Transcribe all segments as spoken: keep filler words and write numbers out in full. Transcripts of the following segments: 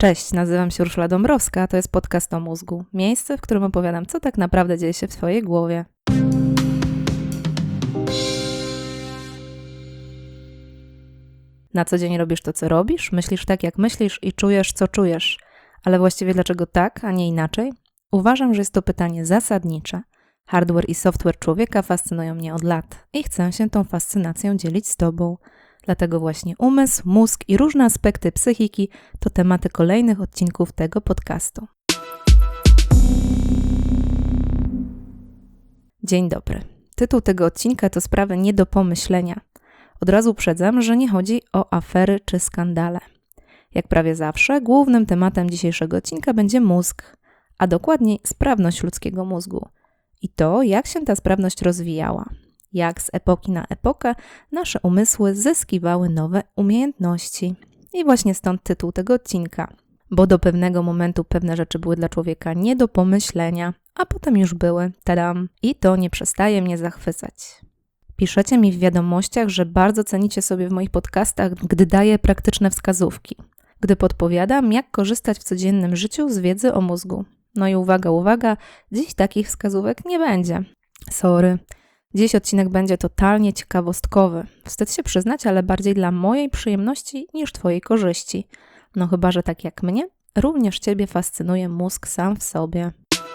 Cześć, nazywam się Urszula Dąbrowska, a to jest podcast o mózgu. Miejsce, w którym opowiadam, co tak naprawdę dzieje się w twojej głowie. Na co dzień robisz to, co robisz, myślisz tak, jak myślisz i czujesz, co czujesz. Ale właściwie dlaczego tak, a nie inaczej? Uważam, że jest to pytanie zasadnicze. Hardware i software człowieka fascynują mnie od lat i chcę się tą fascynacją dzielić z tobą. Dlatego właśnie umysł, mózg i różne aspekty psychiki to tematy kolejnych odcinków tego podcastu. Dzień dobry. Tytuł tego odcinka to sprawy nie do pomyślenia. Od razu uprzedzam, że nie chodzi o afery czy skandale. Jak prawie zawsze, głównym tematem dzisiejszego odcinka będzie mózg, a dokładniej sprawność ludzkiego mózgu. I to, jak się ta sprawność rozwijała. Jak z epoki na epokę nasze umysły zyskiwały nowe umiejętności. I właśnie stąd tytuł tego odcinka. Bo do pewnego momentu pewne rzeczy były dla człowieka nie do pomyślenia, a potem już były, tadam, i to nie przestaje mnie zachwycać. Piszecie mi w wiadomościach, że bardzo cenicie sobie w moich podcastach, gdy daję praktyczne wskazówki. Gdy podpowiadam, jak korzystać w codziennym życiu z wiedzy o mózgu. No i uwaga, uwaga, dziś takich wskazówek nie będzie. Sorry. Dziś odcinek będzie totalnie ciekawostkowy. Wstyd się przyznać, ale bardziej dla mojej przyjemności niż twojej korzyści. No chyba, że tak jak mnie, również ciebie fascynuje mózg sam w sobie.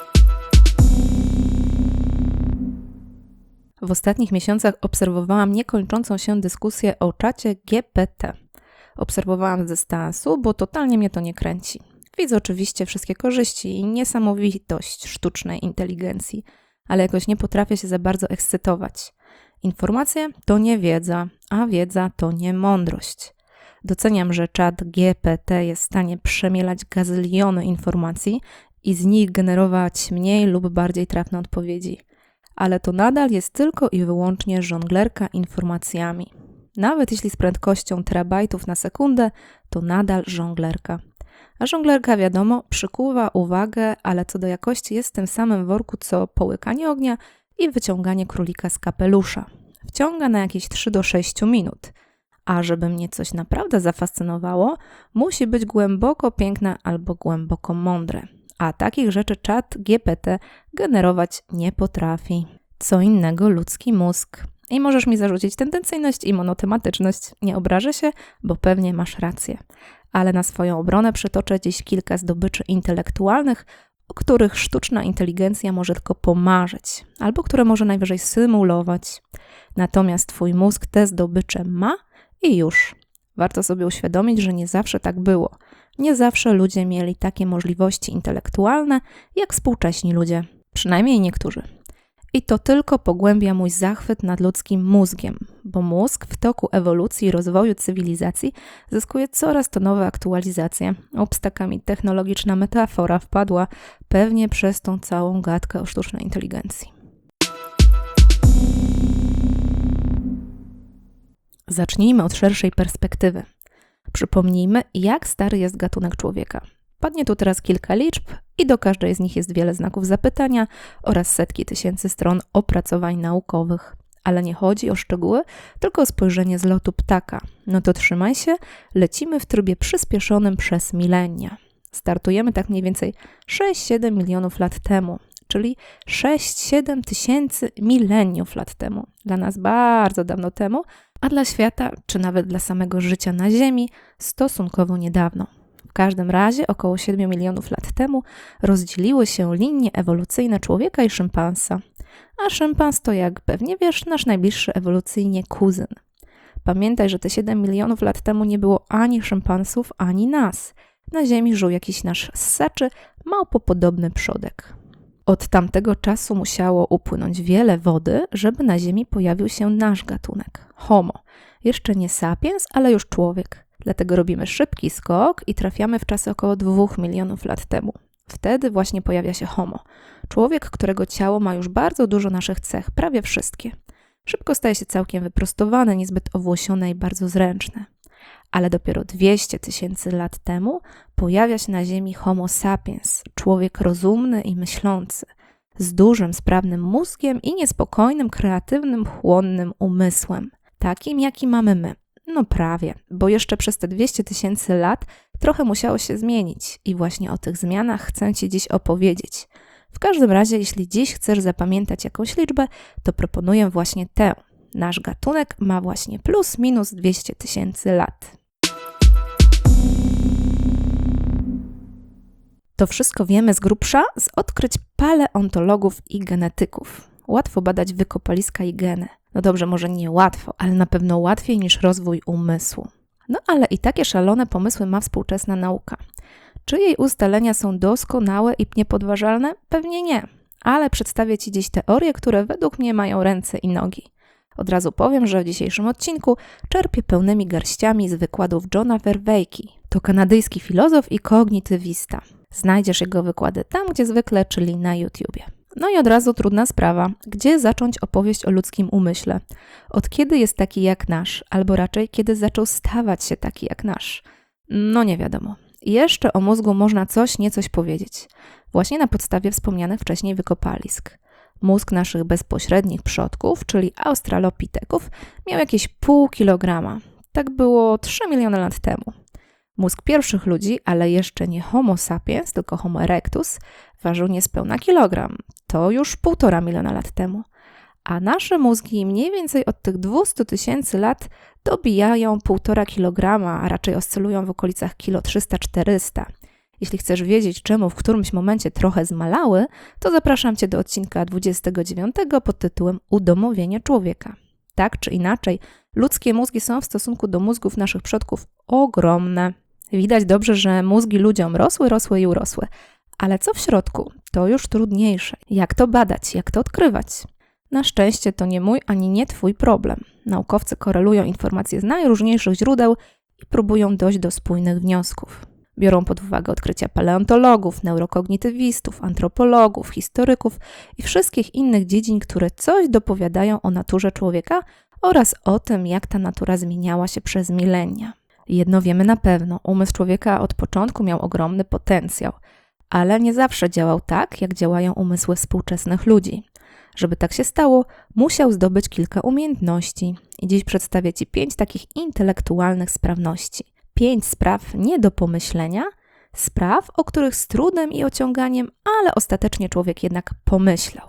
W ostatnich miesiącach obserwowałam niekończącą się dyskusję o czacie G P T. Obserwowałam z dystansu, bo totalnie mnie to nie kręci. Widzę oczywiście wszystkie korzyści i niesamowitość sztucznej inteligencji, ale jakoś nie potrafię się za bardzo ekscytować. Informacje to nie wiedza, a wiedza to nie mądrość. Doceniam, że czat G P T jest w stanie przemielać gazyliony informacji i z nich generować mniej lub bardziej trafne odpowiedzi. Ale to nadal jest tylko i wyłącznie żonglerka informacjami. Nawet jeśli z prędkością terabajtów na sekundę, to nadal żonglerka. A żonglerka, wiadomo, przykuwa uwagę, ale co do jakości jest w tym samym worku co połykanie ognia i wyciąganie królika z kapelusza. Wciąga na jakieś trzy do sześciu minut. A żeby mnie coś naprawdę zafascynowało, musi być głęboko piękne albo głęboko mądre. A takich rzeczy czat G P T generować nie potrafi. Co innego ludzki mózg. I możesz mi zarzucić tendencyjność i monotematyczność. Nie obrażę się, bo pewnie masz rację. Ale na swoją obronę przytoczę dziś kilka zdobyczy intelektualnych, o których sztuczna inteligencja może tylko pomarzyć, albo które może najwyżej symulować. Natomiast twój mózg te zdobycze ma i już. Warto sobie uświadomić, że nie zawsze tak było. Nie zawsze ludzie mieli takie możliwości intelektualne, jak współcześni ludzie. Przynajmniej niektórzy. I to tylko pogłębia mój zachwyt nad ludzkim mózgiem, bo mózg w toku ewolucji i rozwoju cywilizacji zyskuje coraz to nowe aktualizacje. Ups, taka mi technologiczna metafora wpadła pewnie przez tą całą gadkę o sztucznej inteligencji. Zacznijmy od szerszej perspektywy. Przypomnijmy, jak stary jest gatunek człowieka. Padnie tu teraz kilka liczb i do każdej z nich jest wiele znaków zapytania oraz setki tysięcy stron opracowań naukowych. Ale nie chodzi o szczegóły, tylko o spojrzenie z lotu ptaka. No to trzymaj się, lecimy w trybie przyspieszonym przez milenia. Startujemy tak mniej więcej sześć siedem milionów lat temu, czyli sześć siedem tysięcy mileniów lat temu. Dla nas bardzo dawno temu, a dla świata, czy nawet dla samego życia na Ziemi, stosunkowo niedawno. W każdym razie około siedem milionów lat temu rozdzieliły się linie ewolucyjne człowieka i szympansa. A szympans to, jak pewnie wiesz, nasz najbliższy ewolucyjnie kuzyn. Pamiętaj, że te siedem milionów lat temu nie było ani szympansów, ani nas. Na Ziemi żył jakiś nasz ssaczy, małpopodobny przodek. Od tamtego czasu musiało upłynąć wiele wody, żeby na Ziemi pojawił się nasz gatunek. Homo. Jeszcze nie sapiens, ale już człowiek. Dlatego robimy szybki skok i trafiamy w czasy około dwóch milionów lat temu. Wtedy właśnie pojawia się Homo. Człowiek, którego ciało ma już bardzo dużo naszych cech, prawie wszystkie. Szybko staje się całkiem wyprostowane, niezbyt owłosione i bardzo zręczne. Ale dopiero dwieście tysięcy lat temu pojawia się na Ziemi Homo sapiens, człowiek rozumny i myślący, z dużym, sprawnym mózgiem i niespokojnym, kreatywnym, chłonnym umysłem, takim jaki mamy my. No prawie, bo jeszcze przez te dwieście tysięcy lat trochę musiało się zmienić i właśnie o tych zmianach chcę Ci dziś opowiedzieć. W każdym razie, jeśli dziś chcesz zapamiętać jakąś liczbę, to proponuję właśnie tę. Nasz gatunek ma właśnie plus minus dwieście tysięcy lat. To wszystko wiemy z grubsza z odkryć paleontologów i genetyków. Łatwo badać wykopaliska i geny. No dobrze, może nie łatwo, ale na pewno łatwiej niż rozwój umysłu. No ale i takie szalone pomysły ma współczesna nauka. Czy jej ustalenia są doskonałe i niepodważalne? Pewnie nie, ale przedstawię Ci dziś teorie, które według mnie mają ręce i nogi. Od razu powiem, że w dzisiejszym odcinku czerpię pełnymi garściami z wykładów Johna Verweyki. To kanadyjski filozof i kognitywista. Znajdziesz jego wykłady tam, gdzie zwykle, czyli na YouTubie. No i od razu trudna sprawa, gdzie zacząć opowieść o ludzkim umyśle? Od kiedy jest taki jak nasz, albo raczej kiedy zaczął stawać się taki jak nasz? No nie wiadomo. Jeszcze o mózgu można coś niecoś powiedzieć. Właśnie na podstawie wspomnianych wcześniej wykopalisk. Mózg naszych bezpośrednich przodków, czyli australopiteków, miał jakieś pół kilograma. Tak było trzy miliony lat temu. Mózg pierwszych ludzi, ale jeszcze nie Homo sapiens, tylko Homo erectus, ważył niespełna kilogram. To już półtora miliona lat temu. A nasze mózgi mniej więcej od tych dwieście tysięcy lat dobijają półtora kilograma, a raczej oscylują w okolicach kilo trzysta czterysta. Jeśli chcesz wiedzieć, czemu w którymś momencie trochę zmalały, to zapraszam Cię do odcinka dwudziestego dziewiątego pod tytułem Udomowienie człowieka. Tak czy inaczej, ludzkie mózgi są w stosunku do mózgów naszych przodków ogromne. Widać dobrze, że mózgi ludziom rosły, rosły i urosły. Ale co w środku? To już trudniejsze. Jak to badać? Jak to odkrywać? Na szczęście to nie mój ani nie Twój problem. Naukowcy korelują informacje z najróżniejszych źródeł i próbują dojść do spójnych wniosków. Biorą pod uwagę odkrycia paleontologów, neurokognitywistów, antropologów, historyków i wszystkich innych dziedzin, które coś dopowiadają o naturze człowieka oraz o tym, jak ta natura zmieniała się przez milenia. Jedno wiemy na pewno, umysł człowieka od początku miał ogromny potencjał, ale nie zawsze działał tak, jak działają umysły współczesnych ludzi. Żeby tak się stało, musiał zdobyć kilka umiejętności i dziś przedstawię Ci pięć takich intelektualnych sprawności. Pięć spraw nie do pomyślenia, spraw, o których z trudem i ociąganiem, ale ostatecznie człowiek jednak pomyślał.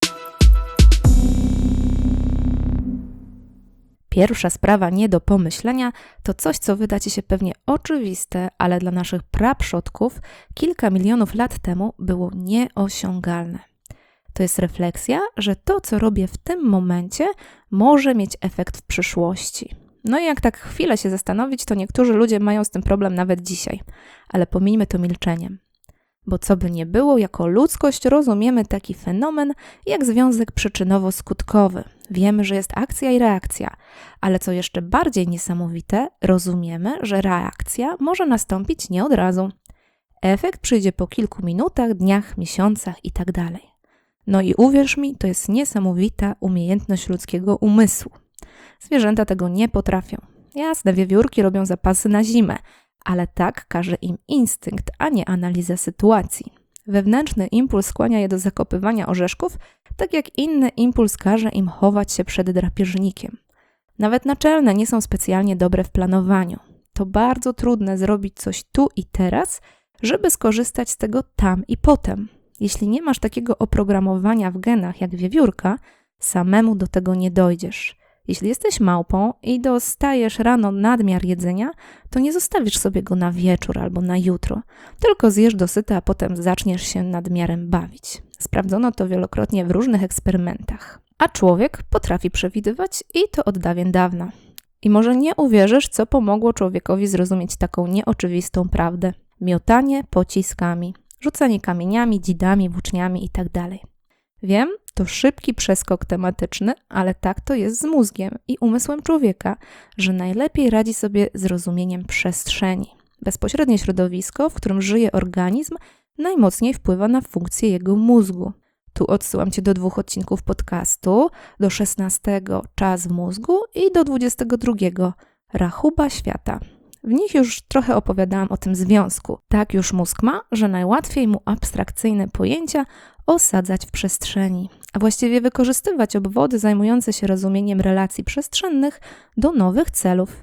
Pierwsza sprawa nie do pomyślenia to coś, co wyda Ci się pewnie oczywiste, ale dla naszych praprzodków kilka milionów lat temu było nieosiągalne. To jest refleksja, że to, co robię w tym momencie, może mieć efekt w przyszłości. No i jak tak chwilę się zastanowić, to niektórzy ludzie mają z tym problem nawet dzisiaj, ale pomińmy to milczeniem. Bo co by nie było, jako ludzkość rozumiemy taki fenomen jak związek przyczynowo-skutkowy. Wiemy, że jest akcja i reakcja, ale co jeszcze bardziej niesamowite, rozumiemy, że reakcja może nastąpić nie od razu. Efekt przyjdzie po kilku minutach, dniach, miesiącach i tak dalej. No i uwierz mi, to jest niesamowita umiejętność ludzkiego umysłu. Zwierzęta tego nie potrafią. Jasne, wiewiórki robią zapasy na zimę, ale tak każe im instynkt, a nie analiza sytuacji. Wewnętrzny impuls skłania je do zakopywania orzeszków, tak jak inny impuls każe im chować się przed drapieżnikiem. Nawet naczelne nie są specjalnie dobre w planowaniu. To bardzo trudne zrobić coś tu i teraz, żeby skorzystać z tego tam i potem. Jeśli nie masz takiego oprogramowania w genach jak wiewiórka, samemu do tego nie dojdziesz. Jeśli jesteś małpą i dostajesz rano nadmiar jedzenia, to nie zostawisz sobie go na wieczór albo na jutro, tylko zjesz dosyta, a potem zaczniesz się nadmiarem bawić. Sprawdzono to wielokrotnie w różnych eksperymentach. A człowiek potrafi przewidywać i to od dawien dawna. I może nie uwierzysz, co pomogło człowiekowi zrozumieć taką nieoczywistą prawdę. Miotanie pociskami, rzucanie kamieniami, dzidami, włóczniami itd. Wiem, to szybki przeskok tematyczny, ale tak to jest z mózgiem i umysłem człowieka, że najlepiej radzi sobie z rozumieniem przestrzeni. Bezpośrednie środowisko, w którym żyje organizm, najmocniej wpływa na funkcję jego mózgu. Tu odsyłam Cię do dwóch odcinków podcastu, do szesnastego Czas w mózgu i do dwudziestego drugiego Rachuba świata. W nich już trochę opowiadałam o tym związku. Tak już mózg ma, że najłatwiej mu abstrakcyjne pojęcia osadzać w przestrzeni, a właściwie wykorzystywać obwody zajmujące się rozumieniem relacji przestrzennych do nowych celów.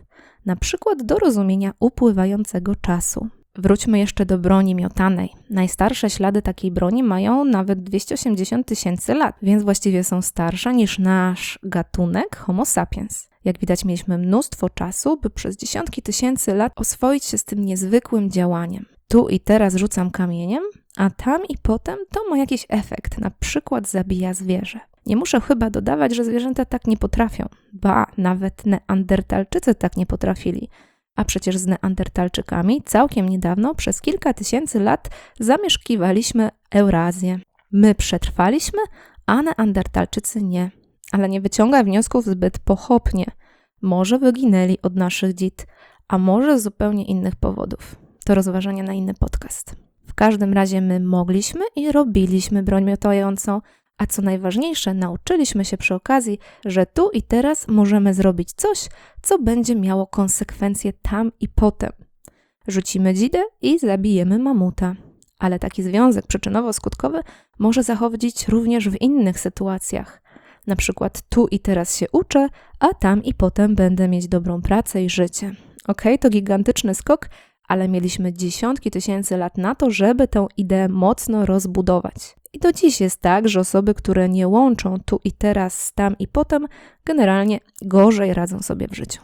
na przykład do rozumienia upływającego czasu. Wróćmy jeszcze do broni miotanej. Najstarsze ślady takiej broni mają nawet dwieście osiemdziesiąt tysięcy lat, więc właściwie są starsze niż nasz gatunek Homo sapiens. Jak widać, mieliśmy mnóstwo czasu, by przez dziesiątki tysięcy lat oswoić się z tym niezwykłym działaniem. Tu i teraz rzucam kamieniem, a tam i potem to ma jakiś efekt, na przykład zabija zwierzę. Nie muszę chyba dodawać, że zwierzęta tak nie potrafią. Ba, nawet Neandertalczycy tak nie potrafili. A przecież z Neandertalczykami całkiem niedawno przez kilka tysięcy lat zamieszkiwaliśmy Eurazję. My przetrwaliśmy, a Neandertalczycy nie. Ale nie wyciągaj wniosków zbyt pochopnie. Może wyginęli od naszych dzid, a może z zupełnie innych powodów. To rozważanie na inny podcast. W każdym razie my mogliśmy i robiliśmy broń miotającą, a co najważniejsze, nauczyliśmy się przy okazji, że tu i teraz możemy zrobić coś, co będzie miało konsekwencje tam i potem. Rzucimy dzidę i zabijemy mamuta. Ale taki związek przyczynowo-skutkowy może zachodzić również w innych sytuacjach. Na przykład tu i teraz się uczę, a tam i potem będę mieć dobrą pracę i życie. Okej, to gigantyczny skok, ale mieliśmy dziesiątki tysięcy lat na to, żeby tę ideę mocno rozbudować. I do dziś jest tak, że osoby, które nie łączą tu i teraz z tam i potem, generalnie gorzej radzą sobie w życiu.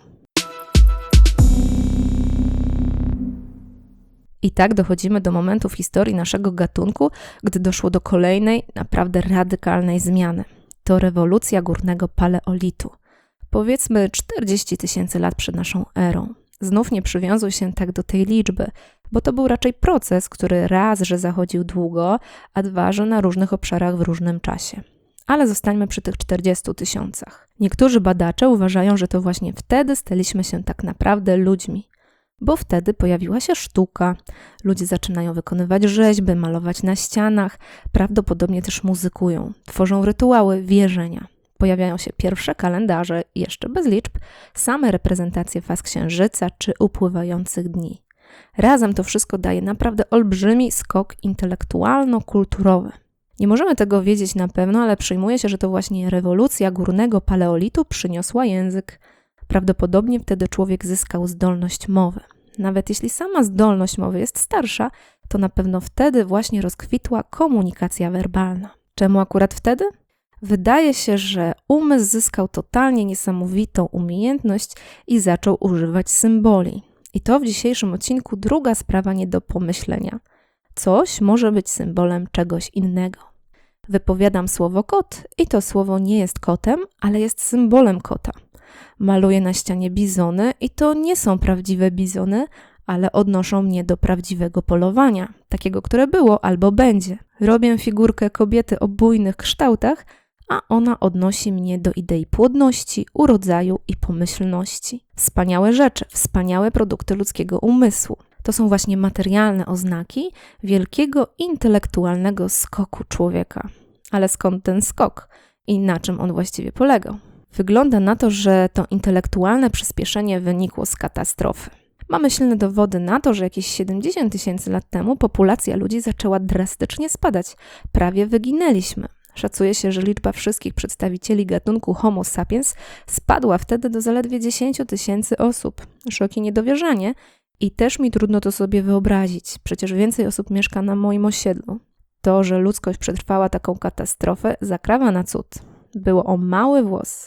I tak dochodzimy do momentu w historii naszego gatunku, gdy doszło do kolejnej, naprawdę radykalnej zmiany. To rewolucja górnego paleolitu. Powiedzmy czterdzieści tysięcy lat przed naszą erą. Znów nie przywiązuj się tak do tej liczby, bo to był raczej proces, który raz, że zachodził długo, a dwa, że na różnych obszarach w różnym czasie. Ale zostańmy przy tych czterdziestu tysiącach. Niektórzy badacze uważają, że to właśnie wtedy staliśmy się tak naprawdę ludźmi, bo wtedy pojawiła się sztuka. Ludzie zaczynają wykonywać rzeźby, malować na ścianach, prawdopodobnie też muzykują, tworzą rytuały, wierzenia. Pojawiają się pierwsze kalendarze, jeszcze bez liczb, same reprezentacje faz księżyca czy upływających dni. Razem to wszystko daje naprawdę olbrzymi skok intelektualno-kulturowy. Nie możemy tego wiedzieć na pewno, ale przyjmuje się, że to właśnie rewolucja górnego paleolitu przyniosła język. Prawdopodobnie wtedy człowiek zyskał zdolność mowy. Nawet jeśli sama zdolność mowy jest starsza, to na pewno wtedy właśnie rozkwitła komunikacja werbalna. Czemu akurat wtedy? Wydaje się, że umysł zyskał totalnie niesamowitą umiejętność i zaczął używać symboli. I to w dzisiejszym odcinku druga sprawa nie do pomyślenia. Coś może być symbolem czegoś innego. Wypowiadam słowo kot i to słowo nie jest kotem, ale jest symbolem kota. Maluję na ścianie bizony i to nie są prawdziwe bizony, ale odnoszą mnie do prawdziwego polowania, takiego, które było albo będzie. Robię figurkę kobiety o bujnych kształtach, a ona odnosi mnie do idei płodności, urodzaju i pomyślności. Wspaniałe rzeczy, wspaniałe produkty ludzkiego umysłu. To są właśnie materialne oznaki wielkiego intelektualnego skoku człowieka. Ale skąd ten skok i na czym on właściwie polegał? Wygląda na to, że to intelektualne przyspieszenie wynikło z katastrofy. Mamy silne dowody na to, że jakieś siedemdziesiąt tysięcy lat temu populacja ludzi zaczęła drastycznie spadać. Prawie wyginęliśmy. Szacuje się, że liczba wszystkich przedstawicieli gatunku Homo sapiens spadła wtedy do zaledwie dziesięć tysięcy osób. Szok i niedowierzanie. I też mi trudno to sobie wyobrazić. Przecież więcej osób mieszka na moim osiedlu. To, że ludzkość przetrwała taką katastrofę, zakrawa na cud. Było o mały włos.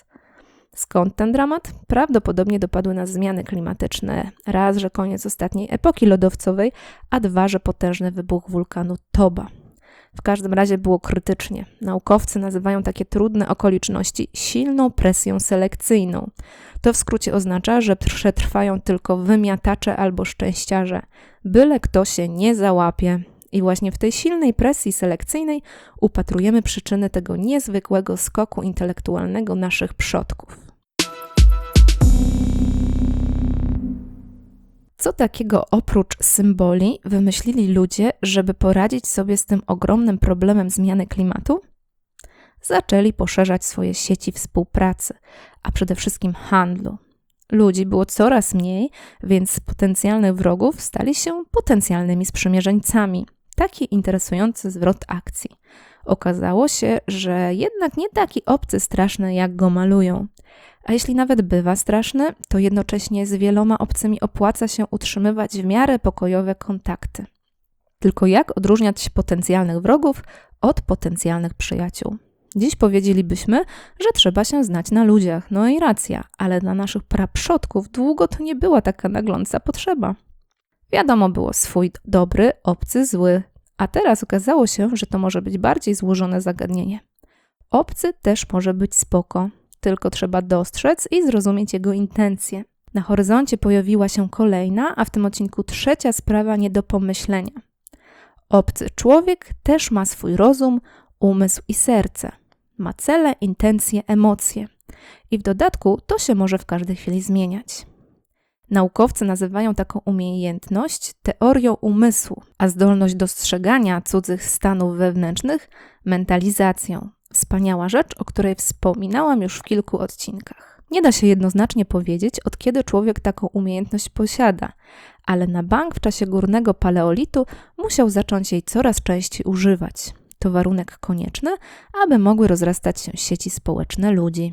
Skąd ten dramat? Prawdopodobnie dopadły nas zmiany klimatyczne. Raz, że koniec ostatniej epoki lodowcowej, a dwa, że potężny wybuch wulkanu Toba. W każdym razie było krytycznie. Naukowcy nazywają takie trudne okoliczności silną presją selekcyjną. To w skrócie oznacza, że przetrwają tylko wymiatacze albo szczęściarze. Byle kto się nie załapie. I właśnie w tej silnej presji selekcyjnej upatrujemy przyczyny tego niezwykłego skoku intelektualnego naszych przodków. Co takiego oprócz symboli wymyślili ludzie, żeby poradzić sobie z tym ogromnym problemem zmiany klimatu? Zaczęli poszerzać swoje sieci współpracy, a przede wszystkim handlu. Ludzi było coraz mniej, więc z potencjalnych wrogów stali się potencjalnymi sprzymierzeńcami. Taki interesujący zwrot akcji. Okazało się, że jednak nie taki obcy straszny, jak go malują. A jeśli nawet bywa straszny, to jednocześnie z wieloma obcymi opłaca się utrzymywać w miarę pokojowe kontakty. Tylko jak odróżniać potencjalnych wrogów od potencjalnych przyjaciół? Dziś powiedzielibyśmy, że trzeba się znać na ludziach. No i racja, ale dla naszych praprzodków długo to nie była taka nagląca potrzeba. Wiadomo było swój dobry, obcy, zły, a teraz okazało się, że to może być bardziej złożone zagadnienie. Obcy też może być spoko, tylko trzeba dostrzec i zrozumieć jego intencje. Na horyzoncie pojawiła się kolejna, a w tym odcinku trzecia sprawa nie do pomyślenia. Obcy człowiek też ma swój rozum, umysł i serce. Ma cele, intencje, emocje. I w dodatku to się może w każdej chwili zmieniać. Naukowcy nazywają taką umiejętność teorią umysłu, a zdolność dostrzegania cudzych stanów wewnętrznych mentalizacją. Wspaniała rzecz, o której wspominałam już w kilku odcinkach. Nie da się jednoznacznie powiedzieć, od kiedy człowiek taką umiejętność posiada, ale na bank w czasie górnego paleolitu musiał zacząć jej coraz częściej używać. To warunek konieczny, aby mogły rozrastać się sieci społeczne ludzi.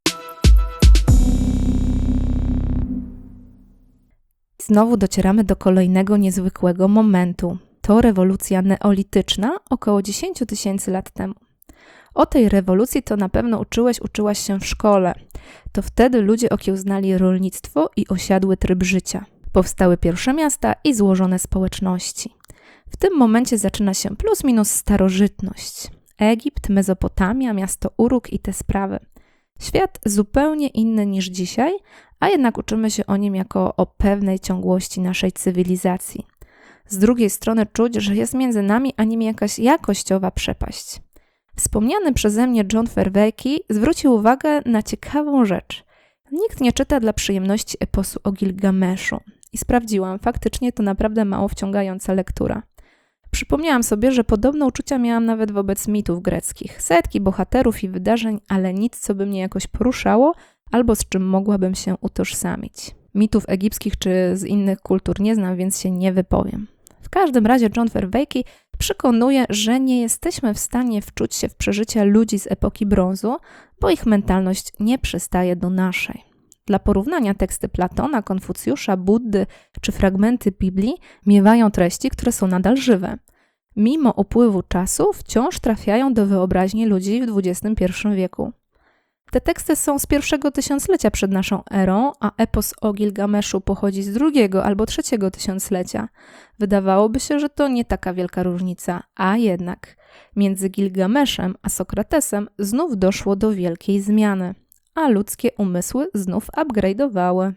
Znowu docieramy do kolejnego niezwykłego momentu. To rewolucja neolityczna około dziesięć tysięcy lat temu. O tej rewolucji to na pewno uczyłeś, uczyłaś się w szkole. To wtedy ludzie okiełznali rolnictwo i osiadły tryb życia. Powstały pierwsze miasta i złożone społeczności. W tym momencie zaczyna się plus minus starożytność. Egipt, Mezopotamia, miasto Uruk i te sprawy. Świat zupełnie inny niż dzisiaj, a jednak uczymy się o nim jako o pewnej ciągłości naszej cywilizacji. Z drugiej strony czuć, że jest między nami a nimi jakaś jakościowa przepaść. Wspomniany przeze mnie John Vervaeke zwrócił uwagę na ciekawą rzecz. Nikt nie czyta dla przyjemności eposu o Gilgameszu. I sprawdziłam, faktycznie to naprawdę mało wciągająca lektura. Przypomniałam sobie, że podobne uczucia miałam nawet wobec mitów greckich. Setki bohaterów i wydarzeń, ale nic, co by mnie jakoś poruszało, albo z czym mogłabym się utożsamić. Mitów egipskich czy z innych kultur nie znam, więc się nie wypowiem. W każdym razie John Vervaeke przekonuje, że nie jesteśmy w stanie wczuć się w przeżycia ludzi z epoki brązu, bo ich mentalność nie przystaje do naszej. Dla porównania teksty Platona, Konfucjusza, Buddy czy fragmenty Biblii miewają treści, które są nadal żywe. Mimo upływu czasu wciąż trafiają do wyobraźni ludzi w dwudziestym pierwszym wieku. Te teksty są z pierwszego tysiąclecia przed naszą erą, a epos o Gilgameszu pochodzi z drugiego albo trzeciego tysiąclecia. Wydawałoby się, że to nie taka wielka różnica, a jednak między Gilgameszem a Sokratesem znów doszło do wielkiej zmiany, a ludzkie umysły znów upgrade'owały.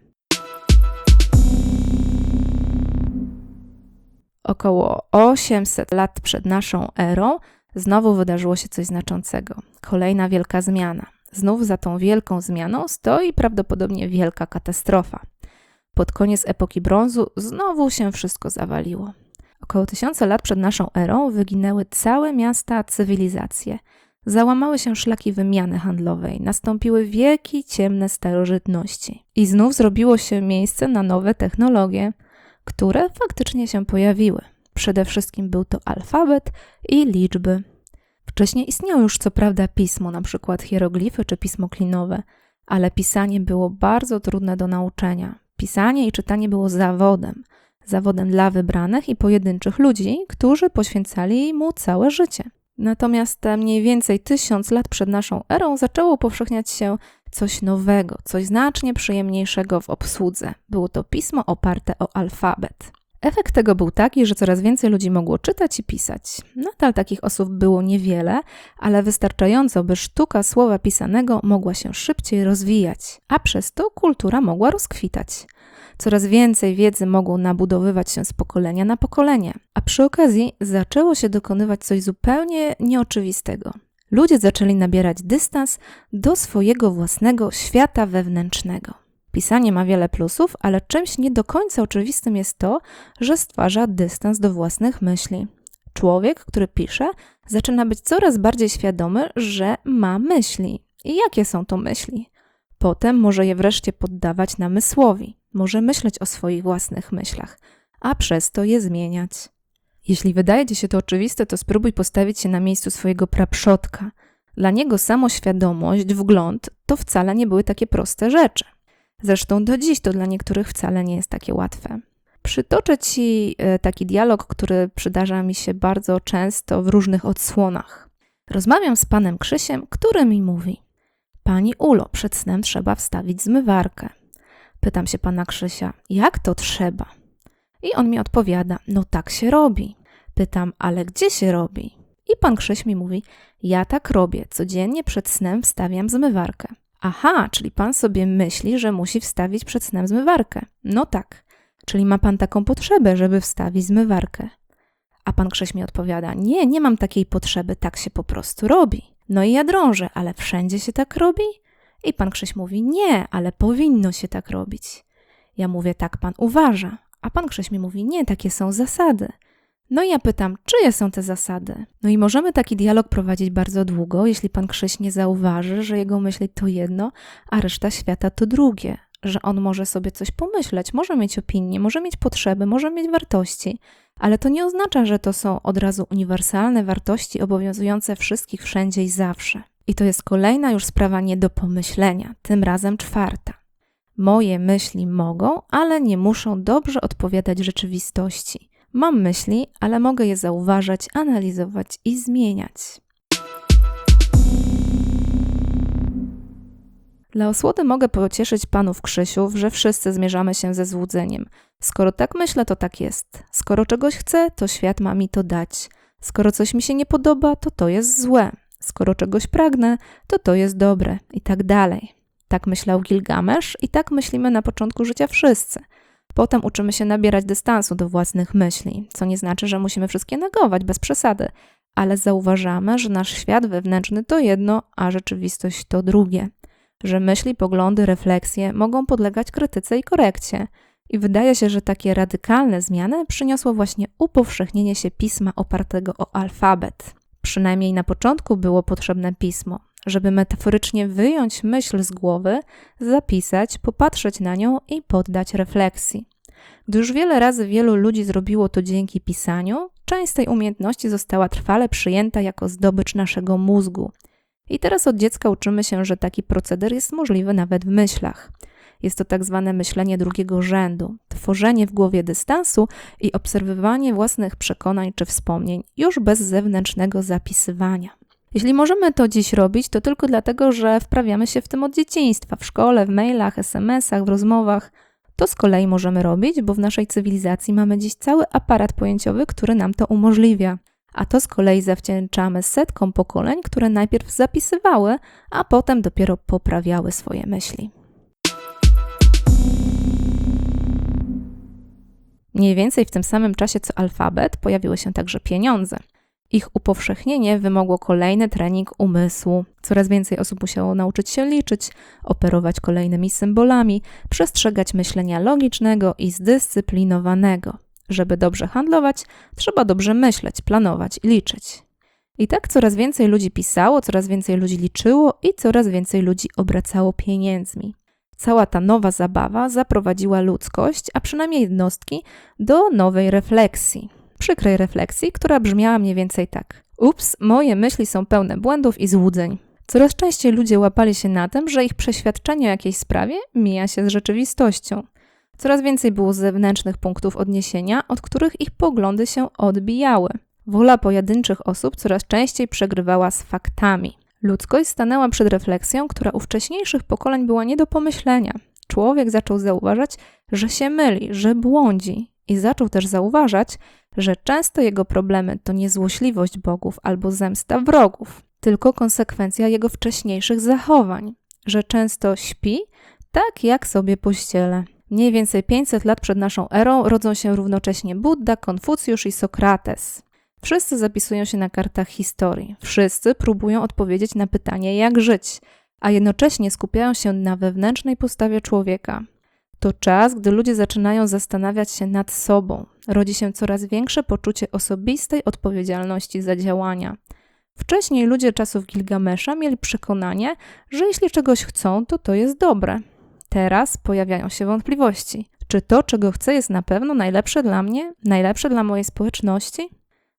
Około osiemset lat przed naszą erą znowu wydarzyło się coś znaczącego. Kolejna wielka zmiana. Znów za tą wielką zmianą stoi prawdopodobnie wielka katastrofa. Pod koniec epoki brązu znowu się wszystko zawaliło. Około tysiąca lat przed naszą erą wyginęły całe miasta, cywilizacje. Załamały się szlaki wymiany handlowej, nastąpiły wieki ciemne starożytności. I znów zrobiło się miejsce na nowe technologie, które faktycznie się pojawiły. Przede wszystkim był to alfabet i liczby. Wcześniej istniało już co prawda pismo, na przykład hieroglify czy pismo klinowe, ale pisanie było bardzo trudne do nauczenia. Pisanie i czytanie było zawodem. Zawodem dla wybranych i pojedynczych ludzi, którzy poświęcali mu całe życie. Natomiast mniej więcej tysiąc lat przed naszą erą zaczęło upowszechniać się coś nowego, coś znacznie przyjemniejszego w obsłudze. Było to pismo oparte o alfabet. Efekt tego był taki, że coraz więcej ludzi mogło czytać i pisać. Nadal takich osób było niewiele, ale wystarczająco, by sztuka słowa pisanego mogła się szybciej rozwijać, a przez to kultura mogła rozkwitać. Coraz więcej wiedzy mogło nabudowywać się z pokolenia na pokolenie, a przy okazji zaczęło się dokonywać coś zupełnie nieoczywistego. Ludzie zaczęli nabierać dystans do swojego własnego świata wewnętrznego. Pisanie ma wiele plusów, ale czymś nie do końca oczywistym jest to, że stwarza dystans do własnych myśli. Człowiek, który pisze, zaczyna być coraz bardziej świadomy, że ma myśli. I jakie są to myśli? Potem może je wreszcie poddawać namysłowi. Może myśleć o swoich własnych myślach, a przez to je zmieniać. Jeśli wydaje ci się to oczywiste, to spróbuj postawić się na miejscu swojego praprzodka. Dla niego samoświadomość, wgląd to wcale nie były takie proste rzeczy. Zresztą do dziś to dla niektórych wcale nie jest takie łatwe. Przytoczę ci taki dialog, który przydarza mi się bardzo często w różnych odsłonach. Rozmawiam z panem Krzysiem, który mi mówi: Pani Ulo, przed snem trzeba wstawić zmywarkę. Pytam się pana Krzysia: jak to trzeba? I on mi odpowiada: no tak się robi. Pytam: ale gdzie się robi? I pan Krzyś mi mówi: ja tak robię, codziennie przed snem wstawiam zmywarkę. Aha, czyli pan sobie myśli, że musi wstawić przed snem zmywarkę. No tak, czyli ma pan taką potrzebę, żeby wstawić zmywarkę. A pan Krzyś mi odpowiada: nie, nie mam takiej potrzeby, tak się po prostu robi. No i ja drążę: ale wszędzie się tak robi? I pan Krzyś mówi: nie, ale powinno się tak robić. Ja mówię: tak pan uważa. A pan Krzyś mi mówi: nie, takie są zasady. No i ja pytam: czyje są te zasady? No i możemy taki dialog prowadzić bardzo długo, jeśli pan Krzyś nie zauważy, że jego myśli to jedno, a reszta świata to drugie. Że on może sobie coś pomyśleć, może mieć opinię, może mieć potrzeby, może mieć wartości, ale to nie oznacza, że to są od razu uniwersalne wartości obowiązujące wszystkich wszędzie i zawsze. I to jest kolejna już sprawa nie do pomyślenia, tym razem czwarta. Moje myśli mogą, ale nie muszą dobrze odpowiadać rzeczywistości. Mam myśli, ale mogę je zauważać, analizować i zmieniać. Dla osłody mogę pocieszyć panów Krzysiów, że wszyscy zmierzamy się ze złudzeniem. Skoro tak myślę, to tak jest. Skoro czegoś chcę, to świat ma mi to dać. Skoro coś mi się nie podoba, to to jest złe. Skoro czegoś pragnę, to to jest dobre i tak dalej. Tak myślał Gilgamesz i tak myślimy na początku życia wszyscy. Potem uczymy się nabierać dystansu do własnych myśli, co nie znaczy, że musimy wszystkie negować bez przesady, ale zauważamy, że nasz świat wewnętrzny to jedno, a rzeczywistość to drugie. Że myśli, poglądy, refleksje mogą podlegać krytyce i korekcie. I wydaje się, że takie radykalne zmiany przyniosło właśnie upowszechnienie się pisma opartego o alfabet. Przynajmniej na początku było potrzebne pismo, żeby metaforycznie wyjąć myśl z głowy, zapisać, popatrzeć na nią i poddać refleksji. Gdy już wiele razy wielu ludzi zrobiło to dzięki pisaniu, część z tej umiejętności została trwale przyjęta jako zdobycz naszego mózgu. I teraz od dziecka uczymy się, że taki proceder jest możliwy nawet w myślach. Jest to tak zwane myślenie drugiego rzędu, tworzenie w głowie dystansu i obserwowanie własnych przekonań czy wspomnień, już bez zewnętrznego zapisywania. Jeśli możemy to dziś robić, to tylko dlatego, że wprawiamy się w tym od dzieciństwa, w szkole, w mailach, es em esach, w rozmowach. To z kolei możemy robić, bo w naszej cywilizacji mamy dziś cały aparat pojęciowy, który nam to umożliwia. A to z kolei zawdzięczamy setkom pokoleń, które najpierw zapisywały, a potem dopiero poprawiały swoje myśli. Mniej więcej w tym samym czasie co alfabet pojawiły się także pieniądze. Ich upowszechnienie wymogło kolejny trening umysłu. Coraz więcej osób musiało nauczyć się liczyć, operować kolejnymi symbolami, przestrzegać myślenia logicznego i zdyscyplinowanego. Żeby dobrze handlować, trzeba dobrze myśleć, planować i liczyć. I tak coraz więcej ludzi pisało, coraz więcej ludzi liczyło i coraz więcej ludzi obracało pieniędzmi. Cała ta nowa zabawa zaprowadziła ludzkość, a przynajmniej jednostki, do nowej refleksji. Przykrej refleksji, która brzmiała mniej więcej tak. Ups, moje myśli są pełne błędów i złudzeń. Coraz częściej ludzie łapali się na tym, że ich przeświadczenie o jakiejś sprawie mija się z rzeczywistością. Coraz więcej było zewnętrznych punktów odniesienia, od których ich poglądy się odbijały. Wola pojedynczych osób coraz częściej przegrywała z faktami. Ludzkość stanęła przed refleksją, która u wcześniejszych pokoleń była nie do pomyślenia. Człowiek zaczął zauważać, że się myli, że błądzi i zaczął też zauważać, że często jego problemy to nie złośliwość bogów albo zemsta wrogów, tylko konsekwencja jego wcześniejszych zachowań, że często śpi tak jak sobie pościele. Mniej więcej pięćset lat przed naszą erą rodzą się równocześnie Budda, Konfucjusz i Sokrates. Wszyscy zapisują się na kartach historii. Wszyscy próbują odpowiedzieć na pytanie, jak żyć, a jednocześnie skupiają się na wewnętrznej postawie człowieka. To czas, gdy ludzie zaczynają zastanawiać się nad sobą. Rodzi się coraz większe poczucie osobistej odpowiedzialności za działania. Wcześniej ludzie czasów Gilgamesza mieli przekonanie, że jeśli czegoś chcą, to to jest dobre. Teraz pojawiają się wątpliwości. Czy to, czego chcę, jest na pewno najlepsze dla mnie, najlepsze dla mojej społeczności?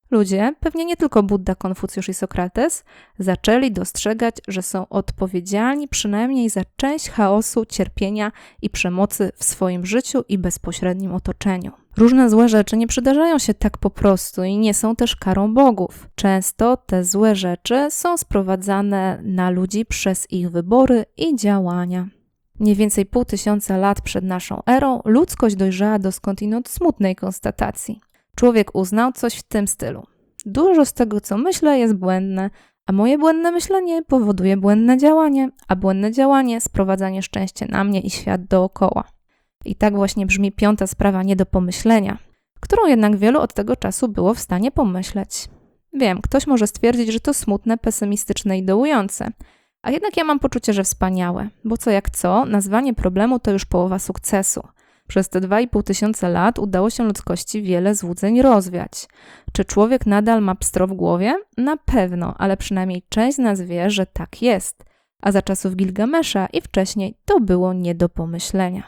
Ludzie, pewnie nie tylko Budda, Konfucjusz i Sokrates, zaczęli dostrzegać, że są odpowiedzialni przynajmniej za część chaosu, cierpienia i przemocy w swoim życiu i bezpośrednim otoczeniu. Różne złe rzeczy nie przydarzają się tak po prostu i nie są też karą bogów. Często te złe rzeczy są sprowadzane na ludzi przez ich wybory i działania. Mniej więcej pół tysiąca lat przed naszą erą ludzkość dojrzała do skądinąd smutnej konstatacji. Człowiek uznał coś w tym stylu. Dużo z tego, co myślę, jest błędne, a moje błędne myślenie powoduje błędne działanie, a błędne działanie sprowadza nieszczęście na mnie i świat dookoła. I tak właśnie brzmi piąta sprawa nie do pomyślenia, którą jednak wielu od tego czasu było w stanie pomyśleć. Wiem, ktoś może stwierdzić, że to smutne, pesymistyczne i dołujące, a jednak ja mam poczucie, że wspaniałe, bo co jak co, nazwanie problemu to już połowa sukcesu. Przez te dwa i pół tysiąca lat udało się ludzkości wiele złudzeń rozwiać. Czy człowiek nadal ma pstro w głowie? Na pewno, ale przynajmniej część z nas wie, że tak jest. A za czasów Gilgamesza i wcześniej to było nie do pomyślenia.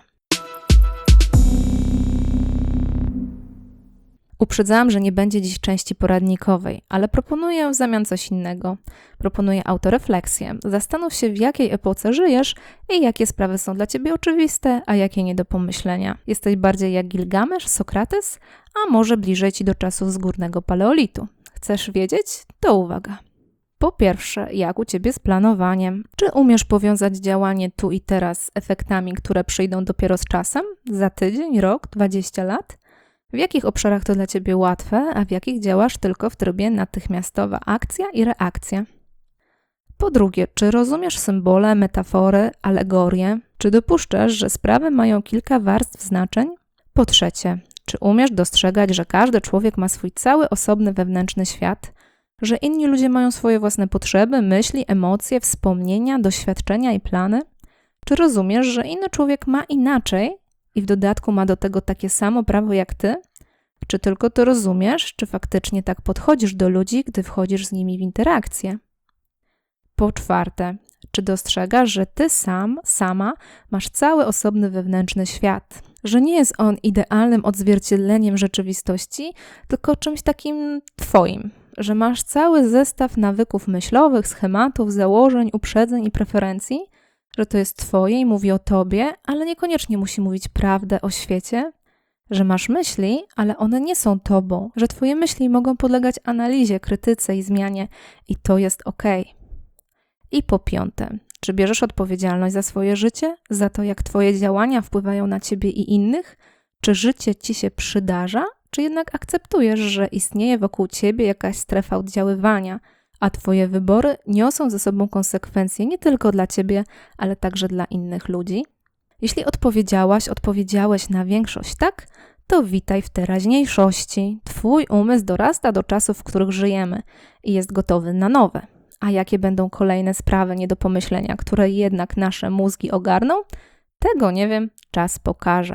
Uprzedzałam, że nie będzie dziś części poradnikowej, ale proponuję w zamian coś innego. Proponuję autorefleksję. Zastanów się, w jakiej epoce żyjesz i jakie sprawy są dla ciebie oczywiste, a jakie nie do pomyślenia. Jesteś bardziej jak Gilgamesz, Sokrates, a może bliżej ci do czasów z górnego paleolitu. Chcesz wiedzieć? To uwaga. Po pierwsze, jak u ciebie z planowaniem? Czy umiesz powiązać działanie tu i teraz z efektami, które przyjdą dopiero z czasem? Za tydzień, rok, dwadzieścia lat? W jakich obszarach to dla ciebie łatwe, a w jakich działasz tylko w trybie natychmiastowa akcja i reakcja? Po drugie, czy rozumiesz symbole, metafory, alegorie? Czy dopuszczasz, że sprawy mają kilka warstw znaczeń? Po trzecie, czy umiesz dostrzegać, że każdy człowiek ma swój cały osobny wewnętrzny świat? Że inni ludzie mają swoje własne potrzeby, myśli, emocje, wspomnienia, doświadczenia i plany? Czy rozumiesz, że inny człowiek ma inaczej i w dodatku ma do tego takie samo prawo jak ty? Czy tylko to rozumiesz, czy faktycznie tak podchodzisz do ludzi, gdy wchodzisz z nimi w interakcję? Po czwarte, czy dostrzegasz, że ty sam, sama masz cały osobny wewnętrzny świat? Że nie jest on idealnym odzwierciedleniem rzeczywistości, tylko czymś takim twoim? Że masz cały zestaw nawyków myślowych, schematów, założeń, uprzedzeń i preferencji? Że to jest twoje i mówi o tobie, ale niekoniecznie musi mówić prawdę o świecie? Że masz myśli, ale one nie są tobą, że twoje myśli mogą podlegać analizie, krytyce i zmianie i to jest okej. I po piąte, czy bierzesz odpowiedzialność za swoje życie, za to, jak twoje działania wpływają na ciebie i innych? Czy życie ci się przydarza, czy jednak akceptujesz, że istnieje wokół ciebie jakaś strefa oddziaływania, a twoje wybory niosą ze sobą konsekwencje nie tylko dla ciebie, ale także dla innych ludzi? Jeśli odpowiedziałaś, odpowiedziałeś na większość tak, to witaj w teraźniejszości. Twój umysł dorasta do czasów, w których żyjemy i jest gotowy na nowe. A jakie będą kolejne sprawy nie do pomyślenia, które jednak nasze mózgi ogarną? Tego nie wiem, czas pokaże.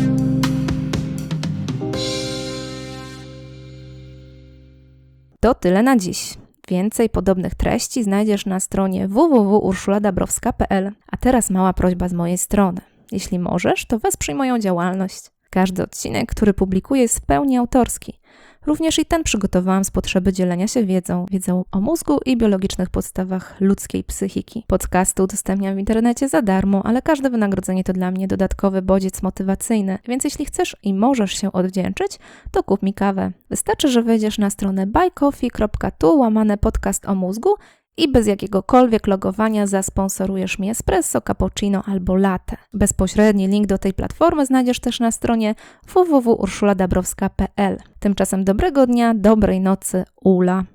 To tyle na dziś. Więcej podobnych treści znajdziesz na stronie w w w kropka urszula dabrowska kropka p l. A teraz mała prośba z mojej strony. Jeśli możesz, to wesprzyj moją działalność. Każdy odcinek, który publikuję, jest w pełni autorski. Również i ten przygotowałam z potrzeby dzielenia się wiedzą, wiedzą o mózgu i biologicznych podstawach ludzkiej psychiki. Podcasty udostępniam w internecie za darmo, ale każde wynagrodzenie to dla mnie dodatkowy bodziec motywacyjny, więc jeśli chcesz i możesz się odwdzięczyć, to kup mi kawę. Wystarczy, że wejdziesz na stronę buycoffee kropka tu łamane podcast o mózgu i bez jakiegokolwiek logowania zasponsorujesz mi espresso, cappuccino albo latte. Bezpośredni link do tej platformy znajdziesz też na stronie w w w kropka urszula dabrowska kropka p l. Tymczasem dobrego dnia, dobrej nocy, Ula.